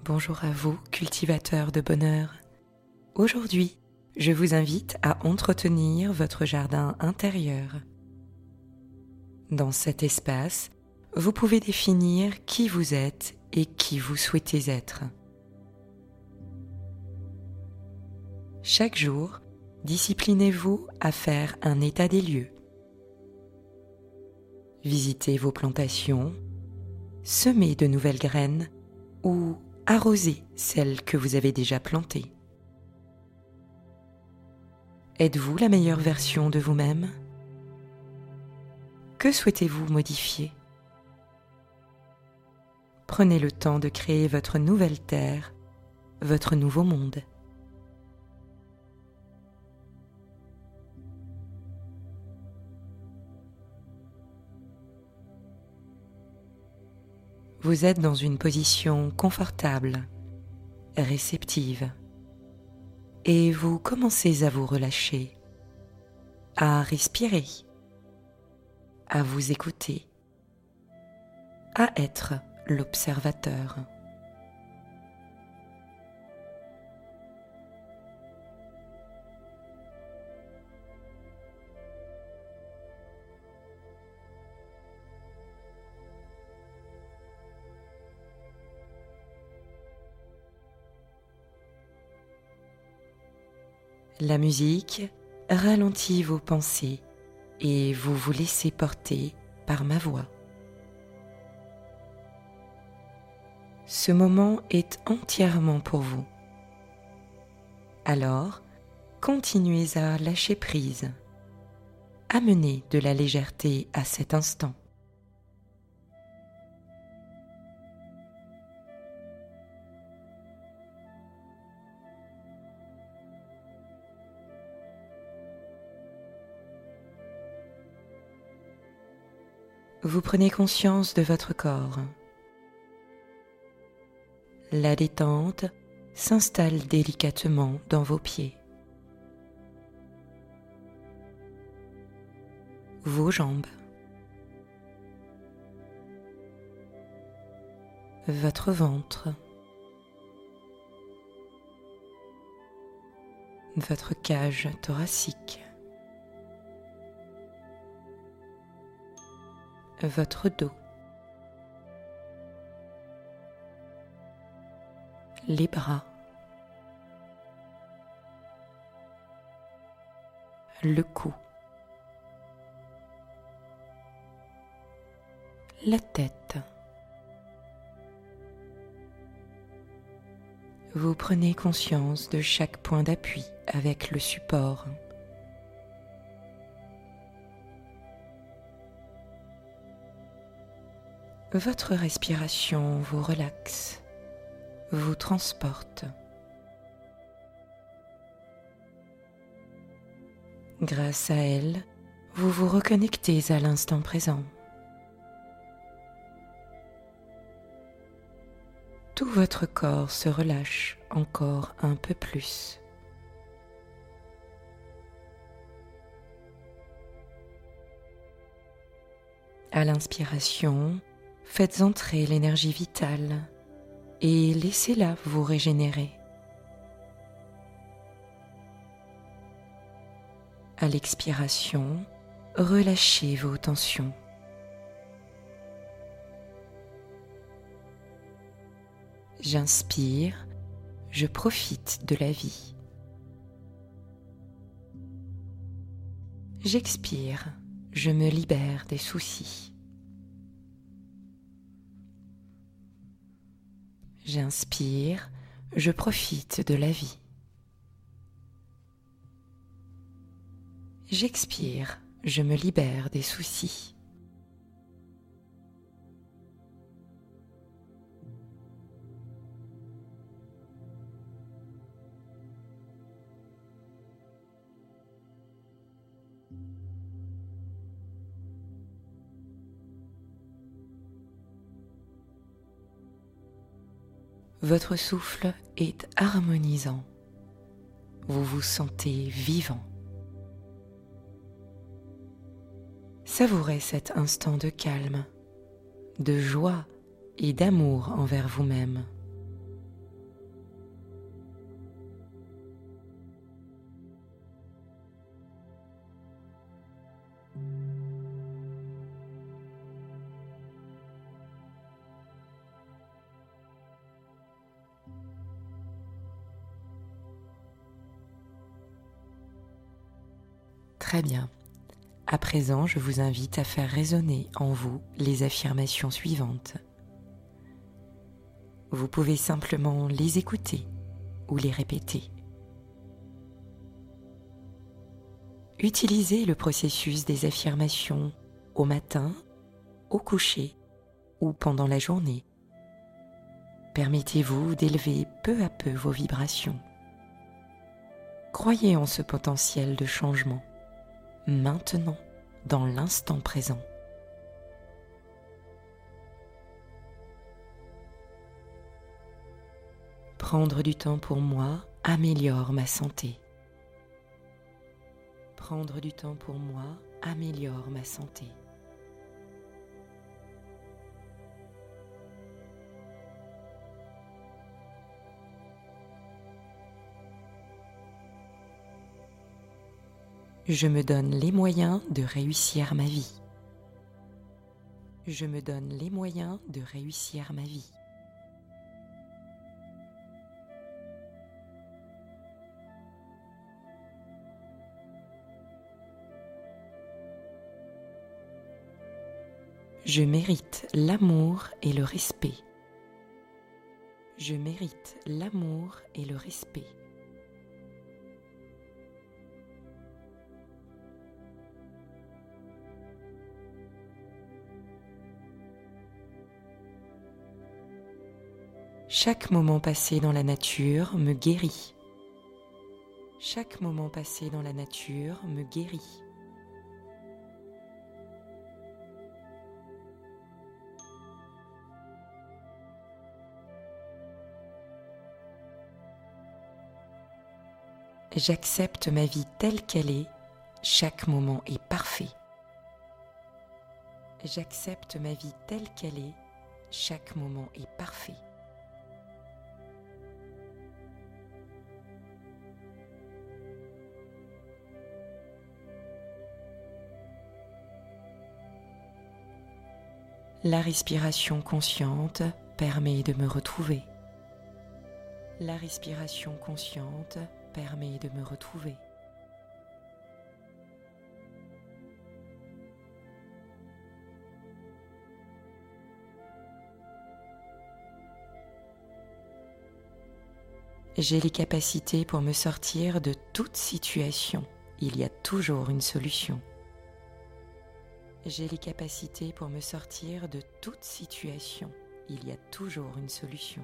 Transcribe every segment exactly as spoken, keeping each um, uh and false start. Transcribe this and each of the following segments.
Bonjour à vous, cultivateurs de bonheur. Aujourd'hui, je vous invite à entretenir votre jardin intérieur. Dans cet espace, vous pouvez définir qui vous êtes et qui vous souhaitez être. Chaque jour, disciplinez-vous à faire un état des lieux. Visitez vos plantations, semez de nouvelles graines ou arrosez celles que vous avez déjà plantées. Êtes-vous la meilleure version de vous-même ? Que souhaitez-vous modifier ? Prenez le temps de créer votre nouvelle terre, votre nouveau monde. Vous êtes dans une position confortable, réceptive, et vous commencez à vous relâcher, à respirer, à vous écouter, à être l'observateur. La musique ralentit vos pensées et vous vous laissez porter par ma voix. Ce moment est entièrement pour vous. Alors, continuez à lâcher prise. Amenez de la légèreté à cet instant. Vous prenez conscience de votre corps. La détente s'installe délicatement dans vos pieds, vos jambes, votre ventre, votre cage thoracique, votre dos, les bras, le cou, la tête. Vous prenez conscience de chaque point d'appui avec le support. Votre respiration vous relaxe, vous transporte. Grâce à elle, vous vous reconnectez à l'instant présent. Tout votre corps se relâche encore un peu plus. À l'inspiration, faites entrer l'énergie vitale et laissez-la vous régénérer. À l'expiration, relâchez vos tensions. J'inspire, je profite de la vie. J'expire, je me libère des soucis. J'inspire, je profite de la vie. J'expire, je me libère des soucis. Votre souffle est harmonisant. Vous vous sentez vivant. Savourez cet instant de calme, de joie et d'amour envers vous-même. Très bien. À présent, je vous invite à faire résonner en vous les affirmations suivantes. Vous pouvez simplement les écouter ou les répéter. Utilisez le processus des affirmations au matin, au coucher ou pendant la journée. Permettez-vous d'élever peu à peu vos vibrations. Croyez en ce potentiel de changement, maintenant, dans l'instant présent. Prendre du temps pour moi améliore ma santé. Prendre du temps pour moi améliore ma santé. Je me donne les moyens de réussir ma vie. Je me donne les moyens de réussir ma vie. Je mérite l'amour et le respect. Je mérite l'amour et le respect. Chaque moment passé dans la nature me guérit. Chaque moment passé dans la nature me guérit. J'accepte ma vie telle qu'elle est, chaque moment est parfait. J'accepte ma vie telle qu'elle est, chaque moment est parfait. La respiration consciente permet de me retrouver. La respiration consciente permet de me retrouver. J'ai les capacités pour me sortir de toute situation. Il y a toujours une solution. J'ai les capacités pour me sortir de toute situation. Il y a toujours une solution.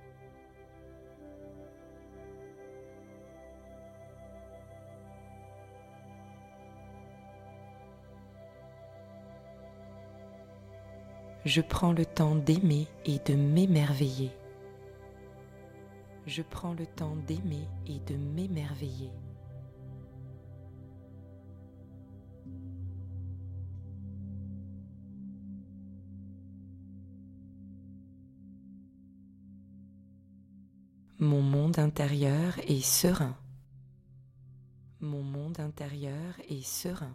Je prends le temps d'aimer et de m'émerveiller. Je prends le temps d'aimer et de m'émerveiller. Mon monde intérieur est serein. Mon monde intérieur est serein.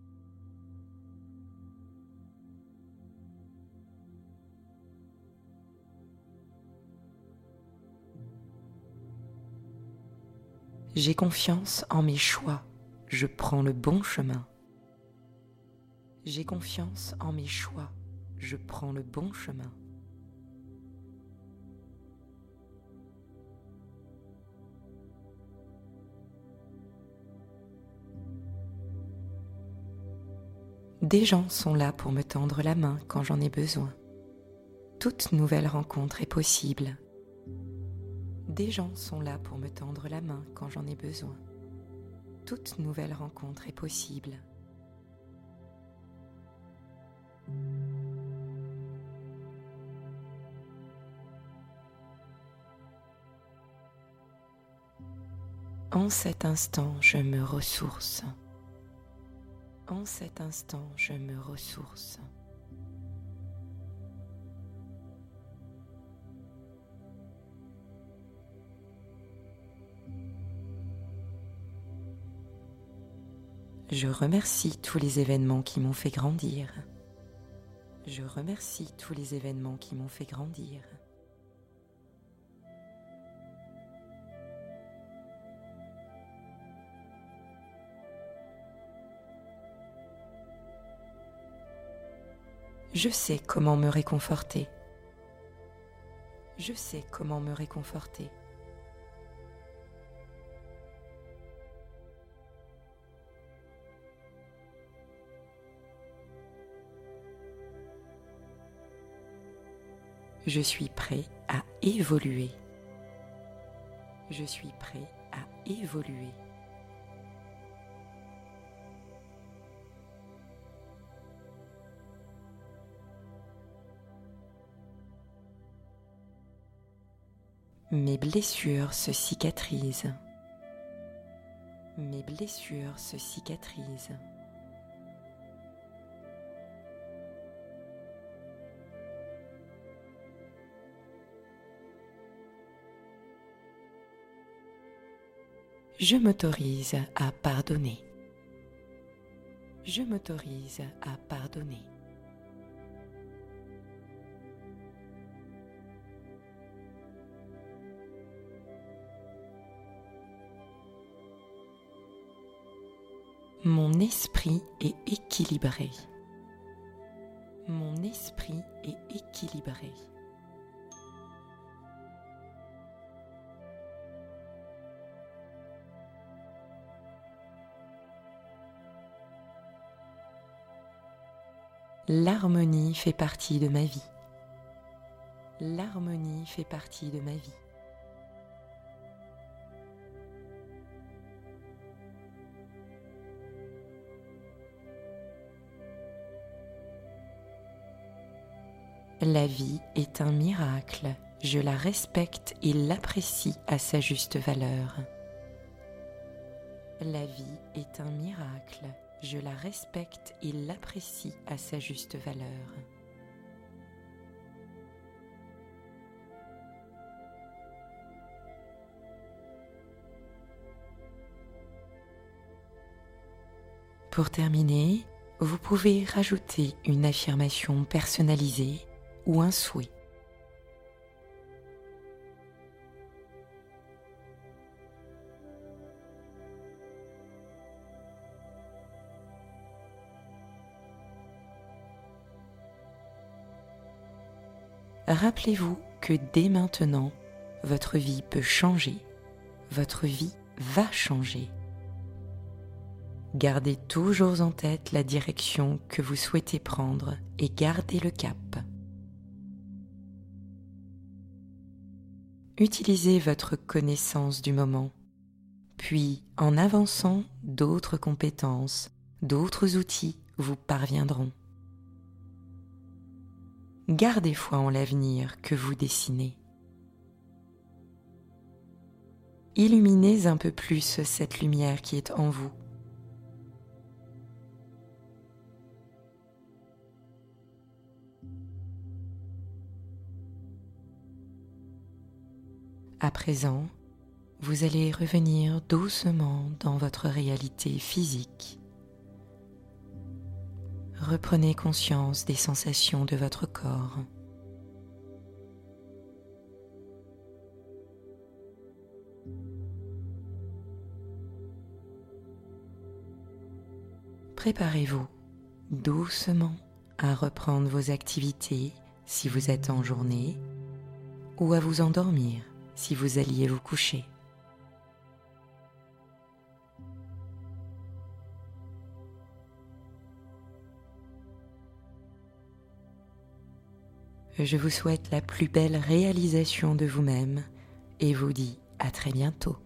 J'ai confiance en mes choix. Je prends le bon chemin. J'ai confiance en mes choix. Je prends le bon chemin. Des gens sont là pour me tendre la main quand j'en ai besoin. Toute nouvelle rencontre est possible. Des gens sont là pour me tendre la main quand j'en ai besoin. Toute nouvelle rencontre est possible. En cet instant, je me ressource. En cet instant, je me ressource. Je remercie tous les événements qui m'ont fait grandir. Je remercie tous les événements qui m'ont fait grandir. Je sais comment me réconforter. Je sais comment me réconforter. Je suis prêt à évoluer. Je suis prêt à évoluer. Mes blessures se cicatrisent. Mes blessures se cicatrisent. Je m'autorise à pardonner. Je m'autorise à pardonner. Mon esprit est équilibré. Mon esprit est équilibré. L'harmonie fait partie de ma vie. L'harmonie fait partie de ma vie. La vie est un miracle, je la respecte et l'apprécie à sa juste valeur. La vie est un miracle, je la respecte et l'apprécie à sa juste valeur. Pour terminer, vous pouvez rajouter une affirmation personnalisée ou un souhait. Rappelez-vous que dès maintenant, votre vie peut changer, votre vie va changer. Gardez toujours en tête la direction que vous souhaitez prendre et gardez le cap. Utilisez votre connaissance du moment, puis en avançant, d'autres compétences, d'autres outils vous parviendront. Gardez foi en l'avenir que vous dessinez. Illuminez un peu plus cette lumière qui est en vous. À présent, vous allez revenir doucement dans votre réalité physique. Reprenez conscience des sensations de votre corps. Préparez-vous doucement à reprendre vos activités si vous êtes en journée ou à vous endormir si vous alliez vous coucher. Je vous souhaite la plus belle réalisation de vous-même et vous dis à très bientôt.